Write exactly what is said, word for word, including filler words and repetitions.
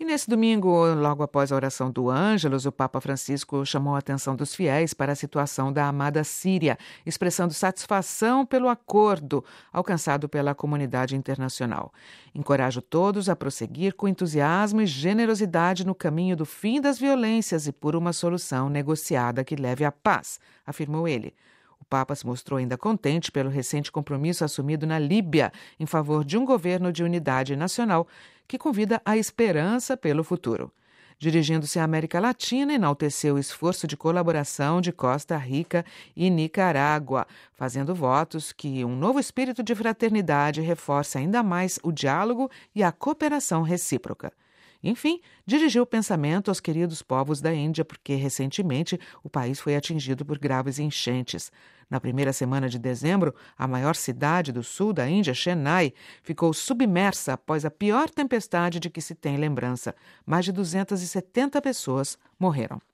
E nesse domingo, logo após a oração do Ângelus, o Papa Francisco chamou a atenção dos fiéis para a situação da amada Síria, expressando satisfação pelo acordo alcançado pela comunidade internacional. Encorajo todos a prosseguir com entusiasmo e generosidade no caminho do fim das violências e por uma solução negociada que leve à paz, afirmou ele. O Papa se mostrou ainda contente pelo recente compromisso assumido na Líbia em favor de um governo de unidade nacional que convida à esperança pelo futuro. Dirigindo-se à América Latina, enalteceu o esforço de colaboração de Costa Rica e Nicarágua, fazendo votos que um novo espírito de fraternidade reforce ainda mais o diálogo e a cooperação recíproca. Enfim, dirigiu o pensamento aos queridos povos da Índia, porque recentemente o país foi atingido por graves enchentes. Na primeira semana de dezembro, a maior cidade do sul da Índia, Chennai, ficou submersa após a pior tempestade de que se tem lembrança. Mais de duzentas e setenta pessoas morreram.